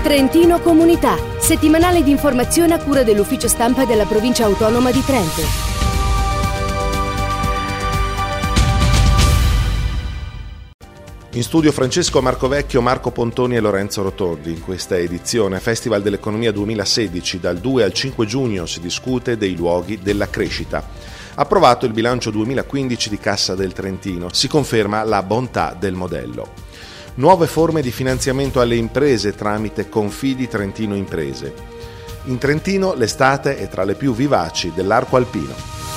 Trentino Comunità, settimanale di informazione a cura dell'ufficio stampa della provincia autonoma di Trento. In studio Francesco Marcovecchio, Marco Pontoni e Lorenzo Rotondi. In questa edizione Festival dell'Economia 2016, dal 2 al 5 giugno si discute dei luoghi della crescita. Approvato il bilancio 2015 di Cassa del Trentino, si conferma la bontà del modello. Nuove forme di finanziamento alle imprese tramite Confidi Trentino Imprese. In Trentino l'estate è tra le più vivaci dell'arco alpino.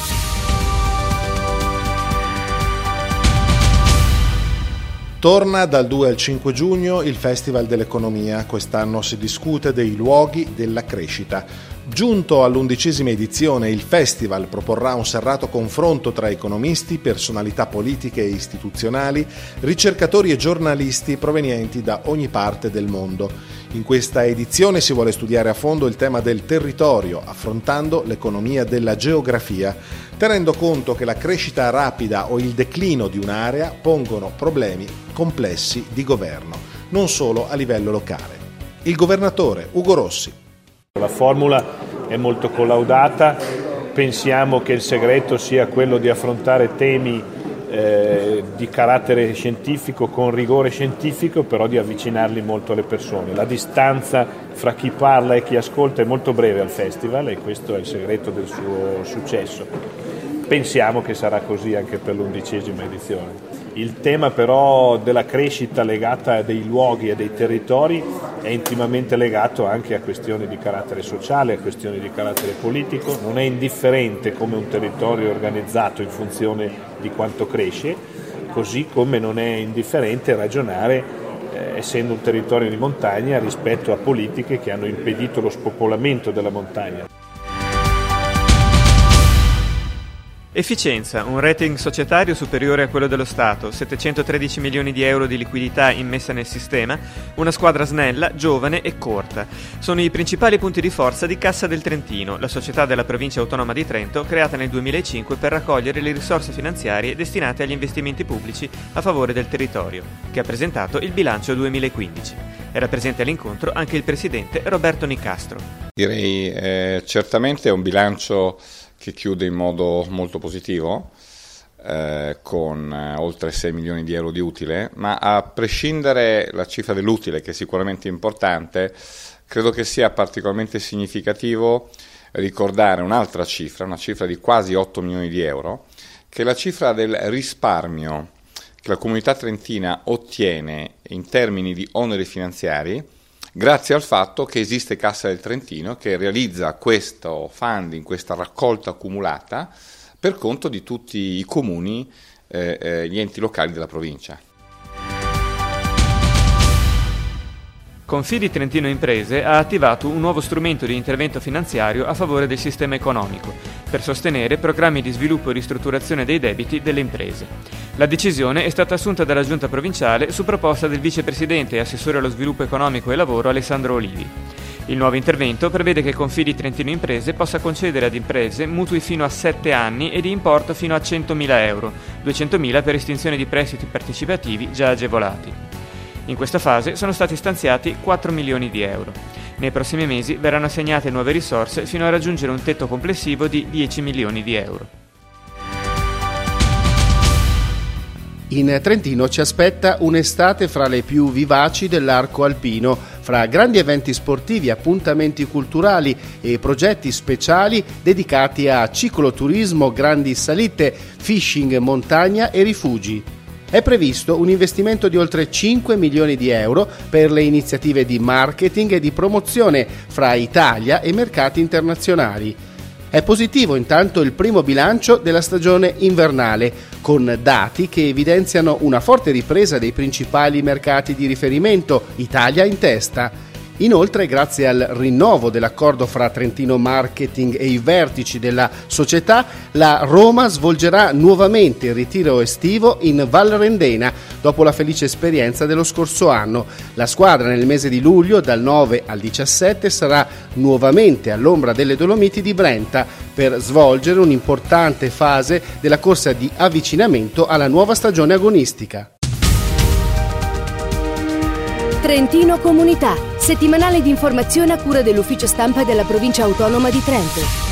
Torna dal 2 al 5 giugno il Festival dell'Economia. Quest'anno si discute dei luoghi della crescita. Giunto all'11ª edizione, il festival proporrà un serrato confronto tra economisti, personalità politiche e istituzionali, ricercatori e giornalisti provenienti da ogni parte del mondo. In questa edizione si vuole studiare a fondo il tema del territorio, affrontando l'economia della geografia, tenendo conto che la crescita rapida o il declino di un'area pongono problemi complessi di governo, non solo a livello locale. Il governatore Ugo Rossi. La formula è molto collaudata, pensiamo che il segreto sia quello di affrontare temi di carattere scientifico con rigore scientifico, però di avvicinarli molto alle persone. La distanza fra chi parla e chi ascolta è molto breve al festival e questo è il segreto del suo successo. Pensiamo che sarà così anche per l'11ª edizione. Il tema però della crescita legata a dei luoghi e dei territori è intimamente legato anche a questioni di carattere sociale, a questioni di carattere politico. Non è indifferente come un territorio è organizzato in funzione di quanto cresce, così come non è indifferente ragionare, essendo un territorio di montagna, rispetto a politiche che hanno impedito lo spopolamento della montagna. Efficienza, un rating societario superiore a quello dello Stato, 713 milioni di euro di liquidità immessa nel sistema, una squadra snella, giovane e corta. Sono i principali punti di forza di Cassa del Trentino, la società della provincia autonoma di Trento creata nel 2005 per raccogliere le risorse finanziarie destinate agli investimenti pubblici a favore del territorio, che ha presentato il bilancio 2015. Era presente all'incontro anche il presidente Roberto Nicastro. Direi certamente è un bilancio che chiude in modo molto positivo, con oltre 6 milioni di euro di utile, ma a prescindere la cifra dell'utile, che è sicuramente importante, credo che sia particolarmente significativo ricordare un'altra cifra, una cifra di quasi 8 milioni di euro, che è la cifra del risparmio che la comunità trentina ottiene in termini di oneri finanziari, grazie al fatto che esiste Cassa del Trentino che realizza questo funding, questa raccolta accumulata per conto di tutti i comuni, gli enti locali della provincia. Confidi Trentino Imprese ha attivato un nuovo strumento di intervento finanziario a favore del sistema economico, per sostenere programmi di sviluppo e ristrutturazione dei debiti delle imprese. La decisione è stata assunta dalla Giunta provinciale su proposta del vicepresidente e assessore allo sviluppo economico e lavoro Alessandro Olivi. Il nuovo intervento prevede che Confidi Trentino Imprese possa concedere ad imprese mutui fino a 7 anni e di importo fino a 100.000 euro, 200.000 per estinzione di prestiti partecipativi già agevolati. In questa fase sono stati stanziati 4 milioni di euro. Nei prossimi mesi verranno assegnate nuove risorse fino a raggiungere un tetto complessivo di 10 milioni di euro. In Trentino ci aspetta un'estate fra le più vivaci dell'arco alpino, fra grandi eventi sportivi, appuntamenti culturali e progetti speciali dedicati a cicloturismo, grandi salite, fishing, montagna e rifugi. È previsto un investimento di oltre 5 milioni di euro per le iniziative di marketing e di promozione fra Italia e mercati internazionali. È positivo intanto il primo bilancio della stagione invernale, con dati che evidenziano una forte ripresa dei principali mercati di riferimento, Italia in testa. Inoltre, grazie al rinnovo dell'accordo fra Trentino Marketing e i vertici della società, la Roma svolgerà nuovamente il ritiro estivo in Val Rendena, dopo la felice esperienza dello scorso anno. La squadra nel mese di luglio, dal 9 al 17, sarà nuovamente all'ombra delle Dolomiti di Brenta per svolgere un'importante fase della corsa di avvicinamento alla nuova stagione agonistica. Trentino Comunità, settimanale di informazione a cura dell'Ufficio Stampa della Provincia Autonoma di Trento.